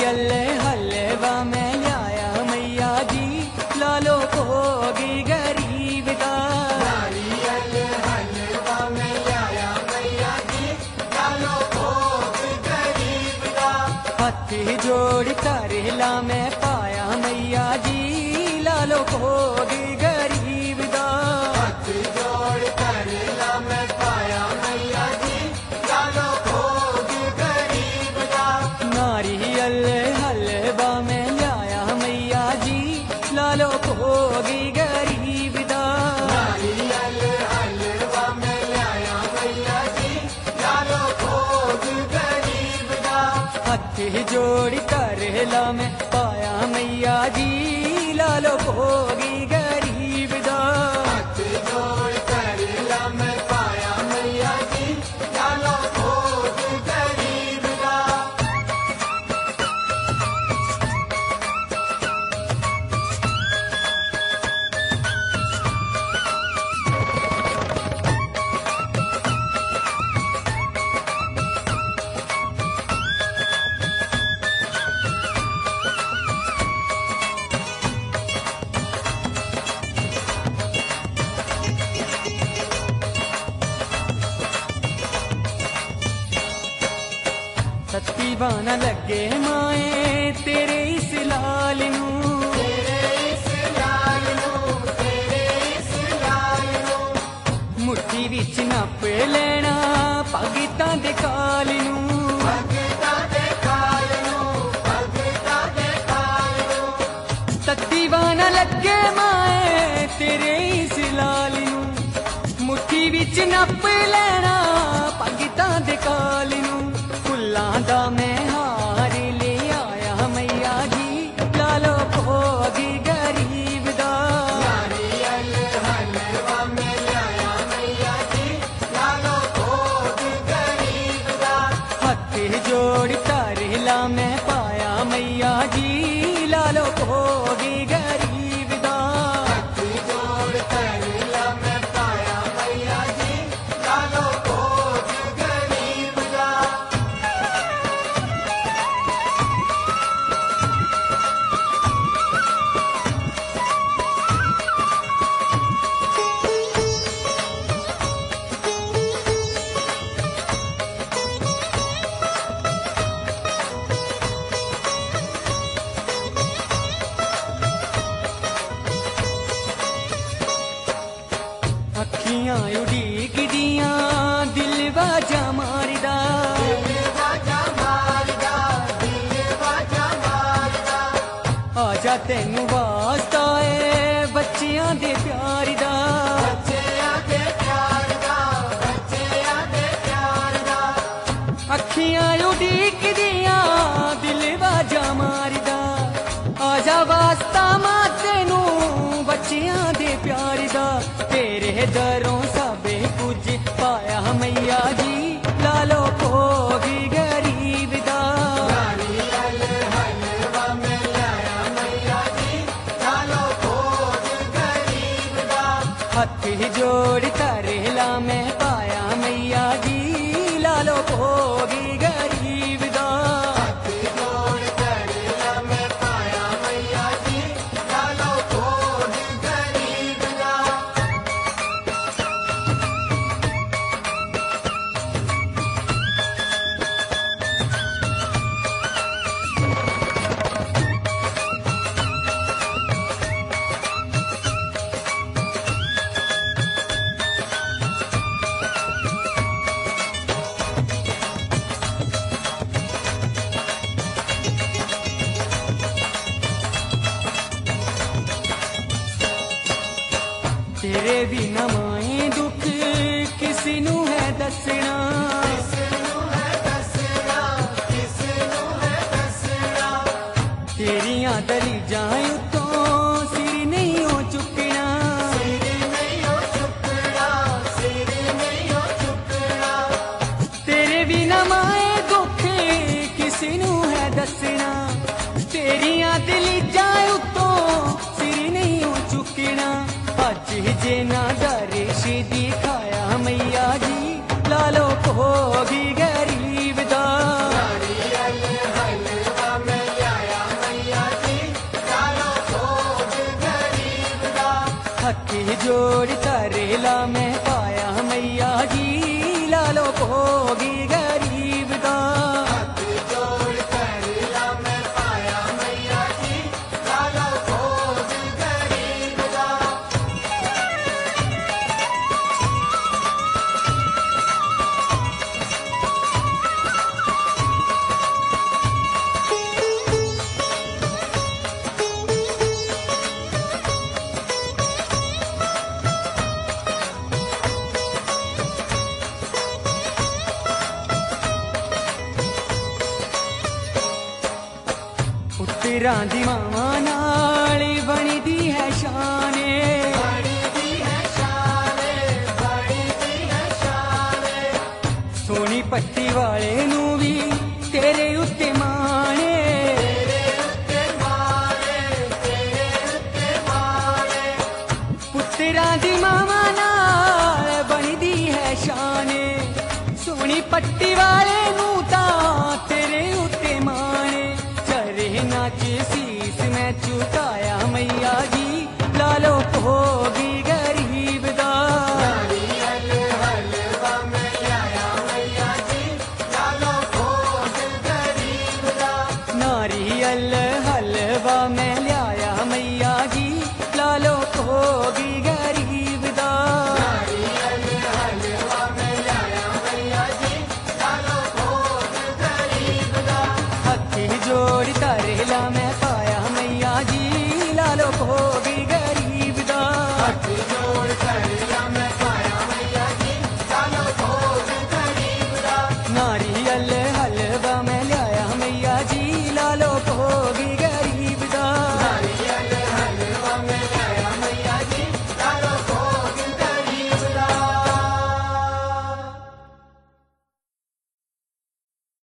अल्ले हलवा मैं लाया मैया जी, लालो भोगी गरीब दा। नारियल हलवा मैं लाया मैया जी, लालो भोग गरीब दा। हाथ जोड़ कर ला मैं पाया मैया जी, लालो भोगी गरीब दा। हाथ जोड़ कर ला मैं पाया मैया जी, लालो भोग गरीब दा। नारियल हलवा मैं लाया मैया जी, लालो भोगी गरीब दा। नारियल हलवा मैं लाया मैया जी, लालो भोग गरीब दा। हाथ जोड़ कर ला मैं पाया मैया जी, लालो भोगी गरीब दा। हाथ जोड़ कर ला मैं पाया मैया जी, लालो भोग गरीब दा। सत्ती बाना लगे माए तेरे इस लाल नू, तेरे इस लाल नू, तेरे इस लाल नू। मुट्ठी विच नप लेना भगतां दे काल नू। भगता दे काल नू, भगता दे काल नू। सत्ती बाना लगे माए तेरे इस लाल नू, मुट्ठी विच नप लेना भगतां दे काल नू। फुल्लां दा मैं हार ले आया मैया जी, लालो भोगी गरीब दा। नारियल हलवा मैं लाया मैया जी, लालो भोग गरीब दा। हाथ जोड़ कर ला मैं पाया मैया जी, लालो भोगी गरीब दा। हाथ जोड़ कर ला मैं पाया मैया जी, लालो भोग गरीब दा। अखियां उड़ीक दियां दिल बाजा मारदा। दिल बाजा मारदा, दिल बाजा मारदा। आजा तेनू वास्ता है बच्चियां दे प्यार दा। बच्चियां दे प्यार दा, बच्चियां दे प्यार दा। अखियां उड़ीक दियां दिल बाजा मारदा। आजा वास्ता मां तेनू बच्चियां दे प्यार दा। तेरे दरों सबे कुछ पाया मैया जी, लालो भोगी गरीब दा। नारियल हलवा मैं लाया मैया जी, लालो भोग गरीब दा। हाथ जोड़ कर ला मैं पाया मैया जी, लालो भोगी गरीब दा। हाथ जोड़ कर ला मैं पाया मैया जी, लालो भोग गरीब दा। तेरे बिना माए दुख किसनू है दसना। किसनू है दसना, किसनू है दसना। तेरियां दलीजां उतों सिर नहीं हो चुकना। सिर नहीं हो चुकना, सिर नहीं हो चुकना। तेरे बिना माए दुख किसनू है दसना। तेरियां दलीजां उतों सिर नहीं हो चुकना। अज जे ना दर्श दिखाया मैया जी, लालो हथी जोड़ करेला मैं पाया मैया जी ला लो भोगी गरीब दा हाथ जोड़ करेला मैं पाया मैया जी लालो भोग गरीब दा पुत्तरां दी मावां नाल बनी दी है शाने बड़ी दी है शाने बड़ी दी है शाने सोनी पट्टी वाले नू भी तेरे उत्ते माने तेरे उत्ते मारे तेरे उत्ते मारे पुत्तरां दी मावां नाल बनी दी है शाने सोनी पट्टी वाले नू तां तेरे उत्ते माने चरना च सीस मैं चुकाया मैया जी लालो भोगी गरीब दा नारियल हलवा मैं लाया मैया जी लालो भोग गरीब दा नारियल हलवा मैं लियाया मैया जी लालो भोगी गरीब दा नारियल हलवा मैं लाया मैया जी लालो भोग गरीब दा हथी जोड़ करेला मैं